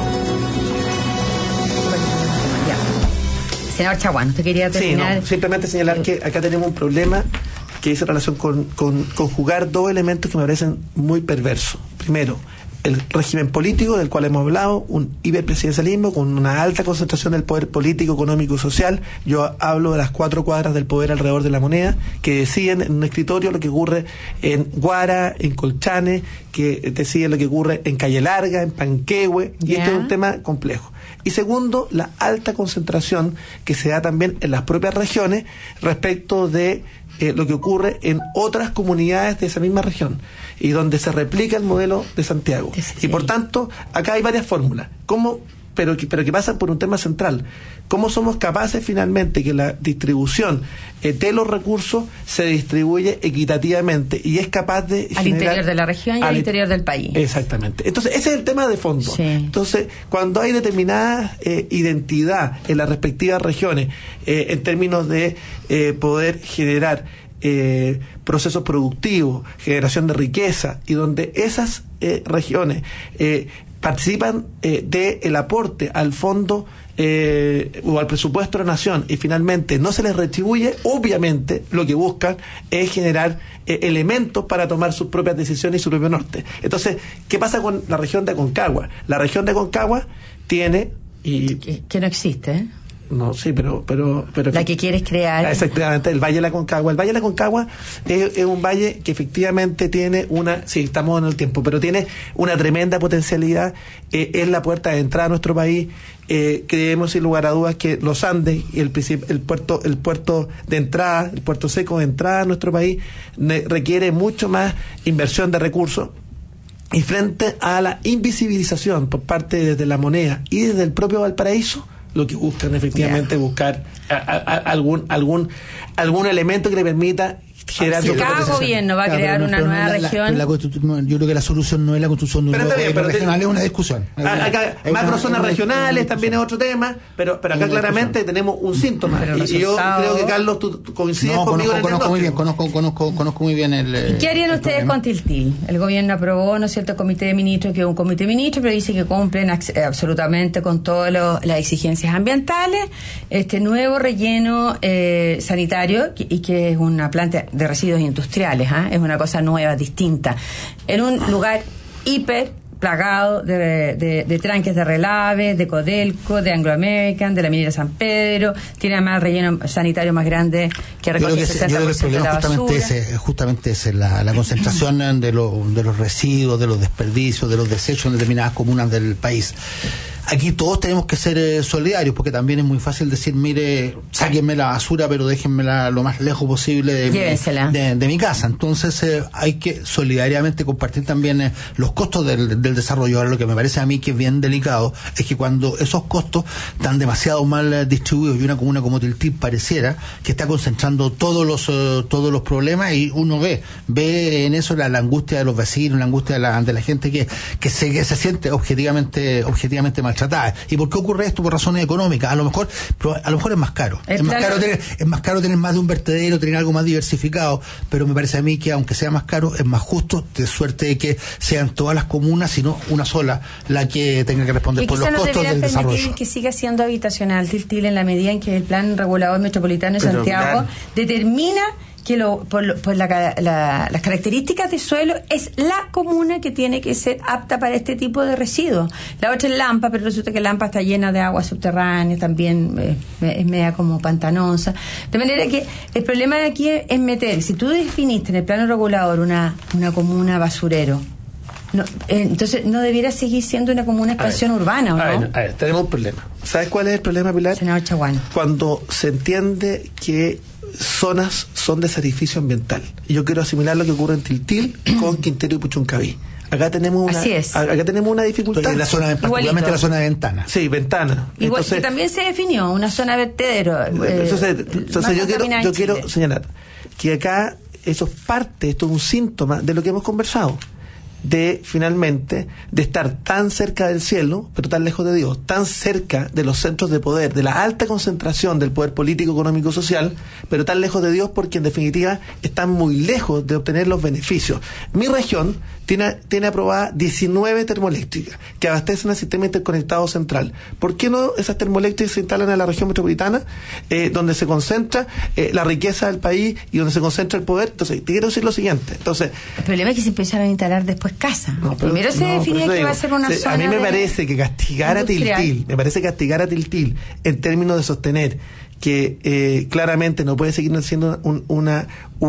Senador Chaguán, ¿te quería terminar? Sí, no, simplemente señalar que acá tenemos un problema que es en relación con, con conjugar dos elementos que me parecen muy perversos. Primero, el régimen político del cual hemos hablado, un hiperpresidencialismo con una alta concentración del poder político, económico y social. Yo hablo de las cuatro cuadras del poder alrededor de la moneda, que deciden en un escritorio lo que ocurre en Guara, en Colchane, que deciden lo que ocurre en Calle Larga, en Panquehue, y yeah. Esto es un tema complejo. Y segundo, la alta concentración que se da también en las propias regiones respecto de eh, lo que ocurre en otras comunidades de esa misma región y donde se replica el modelo de Santiago. Sí, sí. Y por tanto, acá hay varias fórmulas. ¿Cómo? Pero que, pero que pasan por un tema central. ¿Cómo somos capaces finalmente que la distribución eh, de los recursos se distribuye equitativamente y es capaz de al generar, interior de la región y al, al interior del país? Exactamente. Entonces, ese es el tema de fondo. Sí. Entonces, cuando hay determinada eh, identidad en las respectivas regiones, eh, en términos de eh, poder generar eh, procesos productivos, generación de riqueza, y donde esas eh, regiones eh, participan eh, del aporte al fondo eh, o al presupuesto de la nación y finalmente no se les retribuye, obviamente lo que buscan es generar eh, elementos para tomar sus propias decisiones y su propio norte. Entonces, ¿qué pasa con la región de Aconcagua? La región de Aconcagua tiene... y que, que no existe, ¿eh? No, sí, pero... pero, pero la que, que quieres crear. Exactamente, el Valle de la Aconcagua. El Valle de la Aconcagua es, es un valle que efectivamente tiene una... Sí, estamos en el tiempo, pero tiene una tremenda potencialidad. Eh, es la puerta de entrada a nuestro país. Eh, creemos sin lugar a dudas que los Andes y el, el, puerto, el puerto de entrada, el puerto seco de entrada a nuestro país, ne, requiere mucho más inversión de recursos. Y frente a la invisibilización por parte desde la moneda y desde el propio Valparaíso, lo que buscan efectivamente yeah. buscar a, a, a algún algún algún elemento que le permita generar si cada gobierno va a crear claro, una nueva la, región la, la, yo creo que la solución no es la construcción de un nuevo gobierno regional, te, es una discusión acá, macrozonas regionales también es otro tema, pero pero acá claramente tenemos un síntoma y, y yo creo que Carlos tú coincides no, conmigo conozco, en el conozco muy bien conozco, conozco, conozco muy bien el ¿Y qué harían ustedes problema? Con Tiltil? El gobierno aprobó, ¿no es cierto?, el comité de ministros, que es un comité de ministros, pero dice que cumplen absolutamente con todas las exigencias ambientales, este nuevo relleno eh, sanitario y que es una planta de residuos industriales, ¿eh? Es una cosa nueva, distinta, en un lugar hiper plagado de, de, de tranques de Relave, de Codelco, de Anglo American, de la minera San Pedro, tiene además el relleno sanitario más grande que recoge el sesenta por ciento de la basura. Justamente ese, justamente ese, la, la concentración de, lo, de los residuos, de los desperdicios, de los desechos en determinadas comunas del país. aquí todos tenemos que ser eh, solidarios, porque también es muy fácil decir, mire, sáquenme la basura, pero déjenmela lo más lejos posible de, mi, de, de mi casa. Entonces eh, hay que solidariamente compartir también eh, los costos del, del desarrollo. Ahora, lo que me parece a mí que es bien delicado es que cuando esos costos están demasiado mal eh, distribuidos, y una comuna como Tiltil pareciera que está concentrando todos los uh, todos los problemas, y uno ve ve en eso la, la angustia de los vecinos, la angustia de la, de la gente que que se que se siente objetivamente objetivamente maltratada. ¿Y por qué ocurre esto? Por razones económicas. A lo mejor a lo mejor es más caro. Es, es más caro tener es más caro tener más de un vertedero, tener algo más diversificado, pero me parece a mí que aunque sea más caro, es más justo, de suerte de que sean todas las comunas, sino una sola la que tenga que responder por los costos del desarrollo. Que siga siendo habitacional Tiltil en la medida en que el Plan Regulador Metropolitano de Santiago determina que lo, por, lo, por la, la, las características de suelo es la comuna que tiene que ser apta para este tipo de residuos. La otra es Lampa, pero resulta que Lampa está llena de agua subterránea, también eh, es media como pantanosa. De manera que el problema de aquí es, es meter, si tú definiste en el plano regulador una, una comuna basurero, no, eh, entonces no debiera seguir siendo una comuna expansión urbana, ¿o no? A ver, a ver, tenemos un problema. ¿Sabes cuál es el problema, Pilar? Senador Chaguán. Cuando se entiende que zonas son de sacrificio ambiental. Y yo quiero asimilar lo que ocurre en Tiltil con Quintero y Puchuncaví. Acá tenemos una, Así es. acá tenemos una dificultad. En la zona, particularmente la zona de Ventana. Sí, Ventana. Igual, entonces, que también se definió una zona vertedero. Eh, entonces, entonces yo quiero, yo quiero señalar que acá eso es parte, esto es un síntoma de lo que hemos conversado. De finalmente de estar tan cerca del cielo pero tan lejos de Dios, tan cerca de los centros de poder, de la alta concentración del poder político, económico, social, pero tan lejos de Dios porque en definitiva están muy lejos de obtener los beneficios. Mi región tiene, tiene aprobada diecinueve termoeléctricas que abastecen al sistema interconectado central. ¿Por qué no esas termoeléctricas se instalan en la región metropolitana, eh, donde se concentra eh, la riqueza del país y donde se concentra el poder? Entonces, te quiero decir lo siguiente. Entonces, el problema es que se empezaron a instalar después casa. No, pero, Primero se no, definía que digo, va a ser una se, zona. A mí me de parece que castigar industrial. a Tiltil, me parece castigar a Tiltil en términos de sostener que eh, claramente no puede seguir siendo un, una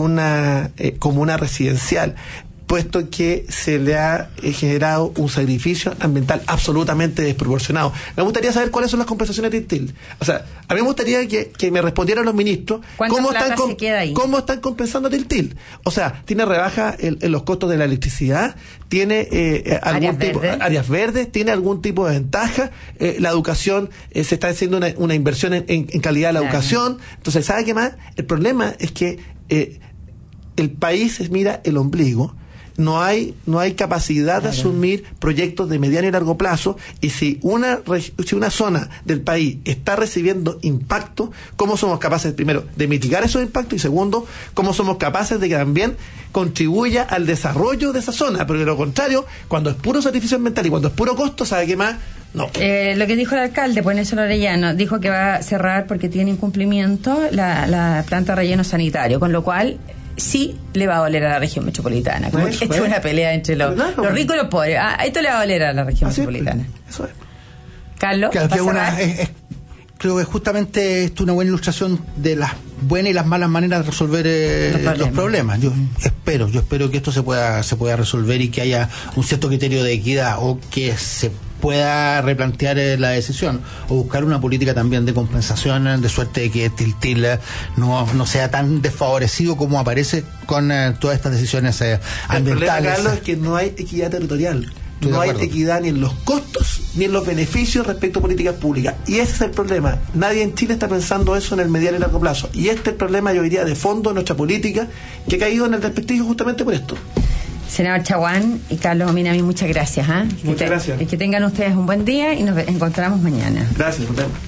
una eh, comuna residencial, puesto que se le ha eh, generado un sacrificio ambiental absolutamente desproporcionado. Me gustaría saber cuáles son las compensaciones de Tiltil. O sea, a mí me gustaría que, que me respondieran los ministros cómo están, com- cómo están compensando a Tiltil. O sea, tiene rebaja en, en los costos de la electricidad, tiene eh, algún áreas tipo verdes. áreas verdes, tiene algún tipo de ventaja, eh, la educación, eh, se está haciendo una, una inversión en, en, en calidad de la claro. educación. Entonces, ¿sabe qué más? El problema es que eh, el país mira el ombligo. No hay no hay capacidad claro. de asumir proyectos de mediano y largo plazo, y si una si una zona del país está recibiendo impacto, ¿cómo somos capaces, primero, de mitigar esos impactos, y segundo, cómo somos capaces de que también contribuya al desarrollo de esa zona? Porque de lo contrario, cuando es puro sacrificio ambiental y cuando es puro costo, ¿sabe qué más? No. Eh, lo que dijo el alcalde, pues Nelson Orellano, dijo que va a cerrar porque tiene incumplimiento la, la planta de relleno sanitario, con lo cual sí le va a doler a la región metropolitana. Como eso, esta es una pelea entre los, claro. los ricos y los pobres. Ah, esto le va a doler a la región Así metropolitana. Es. Eso es. Carlos, claro, que una, es, es, creo que justamente esto es una buena ilustración de las buenas y las malas maneras de resolver eh, los, problemas. los problemas. Yo mm. espero, yo espero que esto se pueda se pueda resolver y que haya un cierto criterio de equidad, o que se pueda replantear eh, la decisión, o buscar una política también de compensación, de suerte de que Tiltil no, no sea tan desfavorecido como aparece con eh, todas estas decisiones eh, ambientales. El problema, Carlos, es que no hay equidad territorial. Estoy no hay equidad ni en los costos ni en los beneficios respecto a políticas públicas, y ese es el problema. Nadie en Chile está pensando eso en el mediano y largo plazo, y este es el problema, yo diría, de fondo de nuestra política, que ha caído en el desprestigio justamente por esto. Senador Chaguán y Carlos Ominami, muchas gracias. ¿eh? Muchas que te, gracias. Que tengan ustedes un buen día y nos encontramos mañana. Gracias.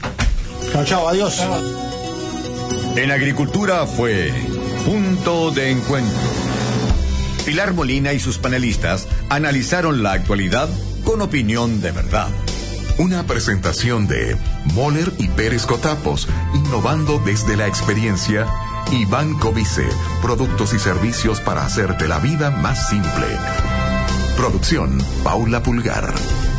Chao, chao, adiós. En Agricultura fue Punto de Encuentro. Pilar Molina y sus panelistas analizaron la actualidad con opinión de verdad. Una presentación de Moller y Pérez Cotapos, innovando desde la experiencia, y Banco Vice, productos y servicios para hacerte la vida más simple. Producción Paula Pulgar.